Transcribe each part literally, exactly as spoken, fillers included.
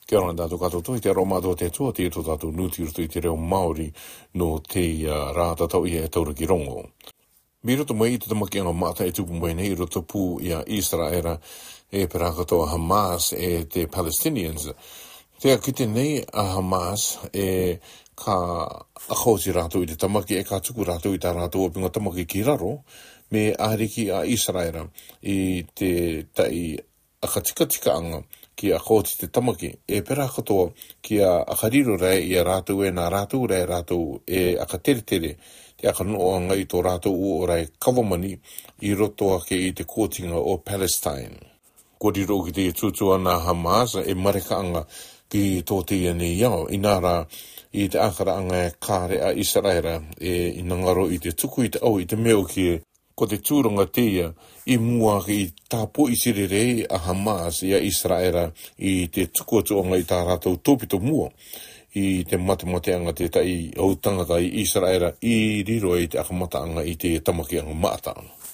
Kia ora tātou katoa toi te roma tō te tua te tō tātou nuti roto i te reo Māori no te uh, rā tātou i e taura ki rongo. Mi roto mai i te tamaki anga mata e tupu mai nei roto pū i a Israera e pera katoa Hamas e te Palestinians. Te a kite nei a Hamas e ka akhosi rātou i te tamaki e ka tuku rātou i tā rātou apinga tamaki ki raro me ahariki a Israera i te tai akatika anga ki a kōti te tamaki, e pera katoa ki a akariro rei i a rātou e nā rātou rei rātou e akatere tere, te akanoa anga i tō rātou o rei kawamani i roto ake i te kōtinga o Palestine. Ko riro ki te tutua nā Hamas e mareka anga ki tō te iani iao, i nā rā i te akara anga e kāre a Israera e i ngaro i te tuku i te au i te meo ki ko te tūranga teia i mua ki tāpo i sirerei a Hamas i a Israera i te tukuatuanga i tā rātou tōpito mua i te matemate anga te tai au tangata i Israera i riro i te akamata anga i te tamaki anga maata.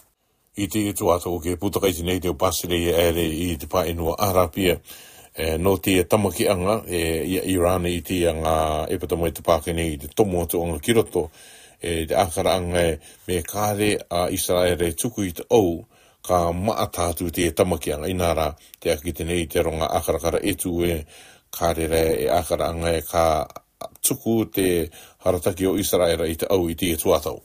I te etu ato ke putakaiti nei te o pasire i ere i te paenua Arapia e, no te tamaki anga e, i Iran i te anga e patamai te pākene i te tomo atu anga kiroto e te akara anga e me kāre a Israel e tuku i te au ka maatātu te tamaki anga i nara te akite nei te ronga akarakara etu e kāre re e akara anga e ka tuku te harataki o Israel i te au i te tuatau.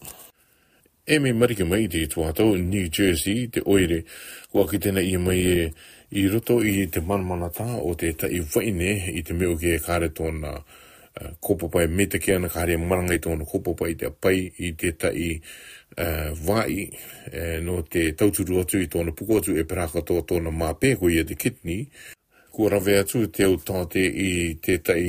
E me marike mai te tuatau New Jersey te oire kua ki tena i mai e i roto i te manmanata o te tai waine i te meo ki e kāre tōna Uh, kopopai me te kia na kāre marangai tōna kopopai te pai i te tai uh, vai uh, no te tauturu atu i tōna puko atu e peraka tō tōna māpē ko i te kitni ko rawe atu te au tāte i te tai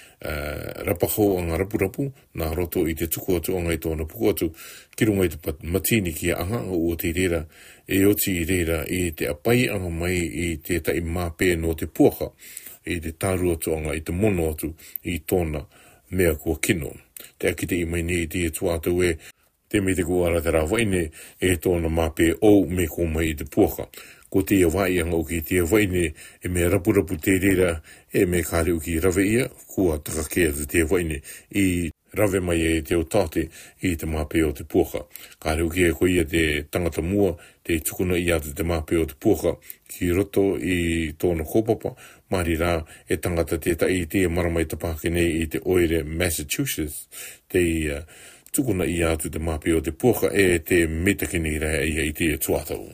uh, rapaho anga rapurapu nā roto i te tuku atu anga i tōna puko atu ki runga i te matini ki a anga o te rera e oti i rera i te apai anga mai i te tai māpē no te puaka i te tāru atu anga, i te mono atu, i tōna mea kua kino. Te akite i mai nei te tuatu e, te me te kua ara te rā waine, e tōna māpē au me ko mai i te puaka. Ko te awai anga o ki te waine, e me rapurapu te rera, e me kāre uki rawe ia, kua takakea te waine, i rawe mai e te o tate i te māpē o te puaka. Kāre uki e ko ia te tangata mua, te tukuna i atu te māpē o te puaka, ki roto i tōna kōpapa, mari rā e tangata te tai te maramai te pākene i te oire Massachusetts, te uh, tukuna i atu te māpē o te puaka e te metakini rā ia i te tuatau.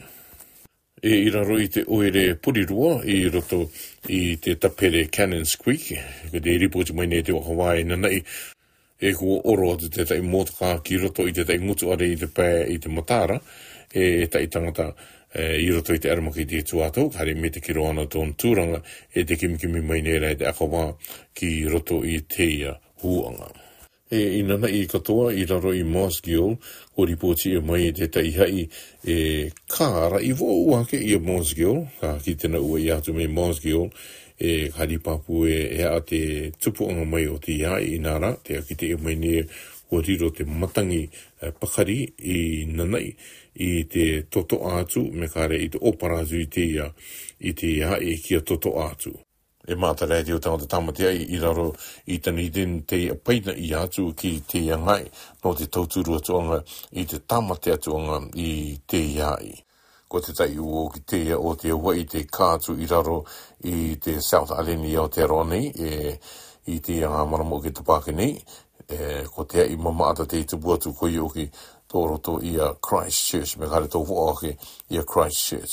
E i raro i te oire Purirua i roto i te tapere Cannons Creek, ka te ripoti mai nei te o Hawaii nanai, e kua oro atu te tai motaka ki roto i te tai mutu are i te pē i te Matara, e tai tangata e, i roto i te aramaki te tuatau, kare me te kiro ana tōn tūranga, e te kimikimi mai nei rei te akawā ki roto i te huanga. E inana i katoa i raro i Mosgiel, ko ripoti e mai te tai hai e kāra i vo uake i a Mosgiel, ka ki tena ua i atu me Mosgiel, e karipapu e e a te tupuanga mai o te iai i nara, te akite e mai ne ko riro te matangi uh, pakari i nanai i te toto atu, me kare i te opara atu i te ia, i te ia e kia toto atu. E mātara e te o tangata tamatea i, i raro i tani den te paina i atu ki te iangai, no te tauturu atuanga i te tamate atuanga i te iai. Ko te tai uo ki te o te wai te kātu i raro i te South Island i Aotearoa e i te anga maramo ki te Pākene, e ko te i mamaata te tupuatu ko i oki tō roto i a Christchurch, me kare tō whaake i a Christchurch.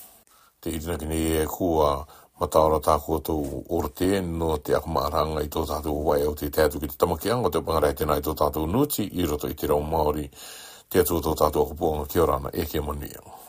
Te irinakini e kua mataora tākua tō orte no te akamaaranga i tō tātou wai au te tātou ki te tamakianga, te pangarai tēnā i tō tātou nuti i roto i te rau Māori, te atu tō tātou akupuanga ki orana e ke manuia.